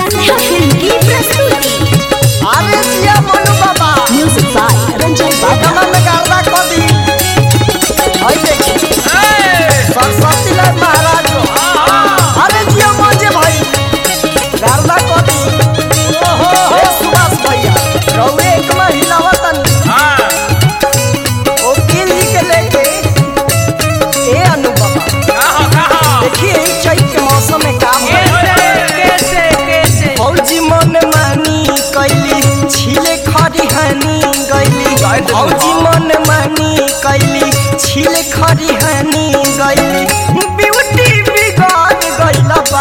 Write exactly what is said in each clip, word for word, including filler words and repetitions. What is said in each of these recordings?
Neha film की प्रस्तुति। अरे जिया मोनू बाबा म्यूजिक बाय रंजन बाबा। कमर में गार्दा को दी ओए देखी सरस्वती लाल महाराज को अरे जिया मोजे भाई गार्दा को दी ओहो हे सुभाष भैया रौरे एक में हिलावतन हां ओ किली के लेके ए अनु बाबा कहां कहां देखिए चैत के मौसम में काम कैसे कैसे फौजी मन मानी कैली छिले खरिहानी गैली फौजी मन मानी कैली छिले खरिहानी गैली ब्यूटी बिगाड़ गइला बा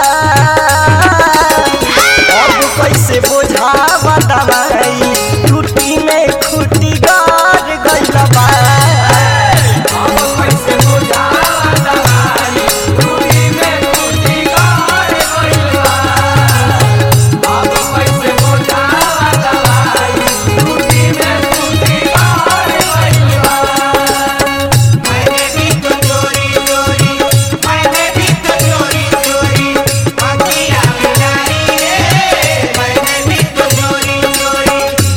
अब कैसे बोझावा दवाई टूटी में खूटी गाड़ गइला बा अब कैसे बोझावा दवाई टूटी में खूटी गाड़ गइला बा अब कैसे बोझावा दवाई टूटी में खूटी गाड़ गइला बा मैंने भी तो चोरी चोरी मैंने भी तो चोरी चोरी अखियां मिलाई रे मैंने भी तो चोरी चोरी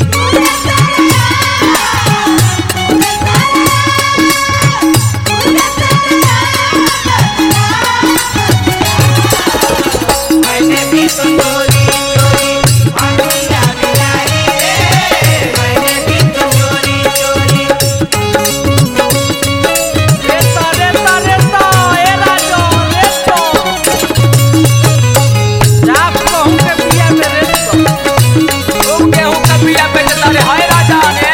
मैंने भी तो चोरी चोरी अखियां मिलाई रे मैंने भी तो चोरी चोरी रेता रेता रेता ए राजो रेतो जाप कहूं के पिया में रेतो ओ गेहूं का पिया पे जता रे हाय राजा ने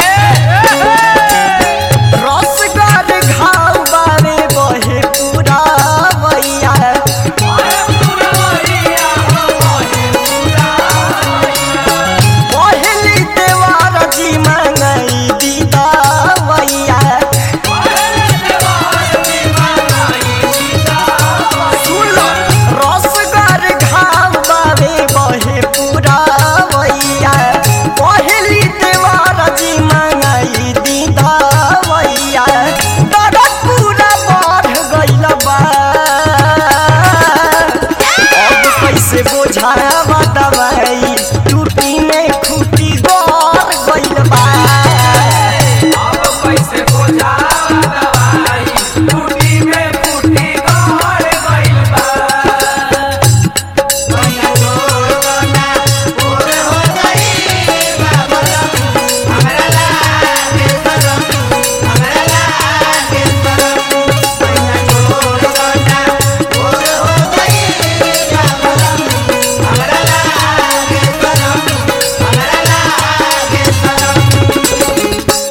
रसगर घाव बारे बहे पूरा वैया पहली देवार जी मंगई दीदा वैया सुन लो रसगर घाव बारे बहे पूरा वैया पहली देवार जी मंगई दीदा वैया दर्द पूरा बढ़ गइल बा अब कैसे बोझावा दवाई टूटी में खूटी गड़ गइल बा अब कैसे बोझावा दवाई टूटी में खूटी गड़ गइल बा मैया छोड़ना पूरे हो गई बाबा हमरा लागे सरम हमरा लागे सरम मैया छोड़ना पूरे हो गई बाबा हमरा लागे सरम हमरा लागे सरम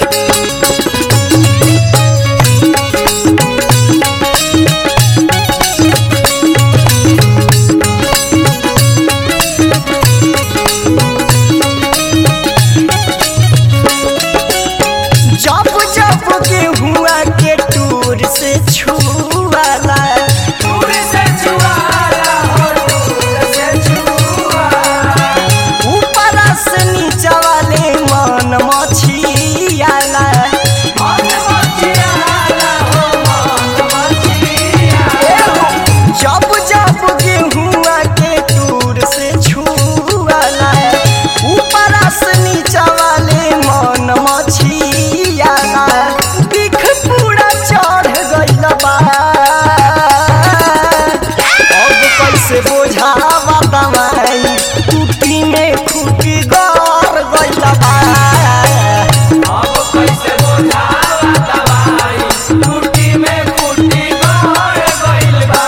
जब जब गेहुआ के टूर से छुआला टूर से छुआला हो टूर से छुआला ऊपर से नीचा वाले मन मछियाला मन मछियाला हो मन मछियाला जब जब गेहुआ के टूर से छुआला ऊपर से नीचा वाले मन मछियाला बिख पूरा चढ़ गइल बा अब कैसे बोझावा दवाई टूटी में खूटी गड़ गइल बा अब कैसे बोझावा दवाई टूटी में खूटी गड़ गइल बा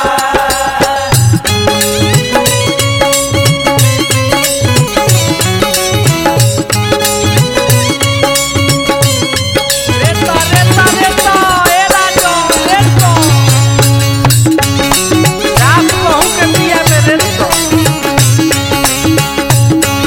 रेता रेता रेता ए राजो रेतो जाप कहूं के पिया में रेतो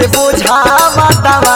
से बोझावा दवा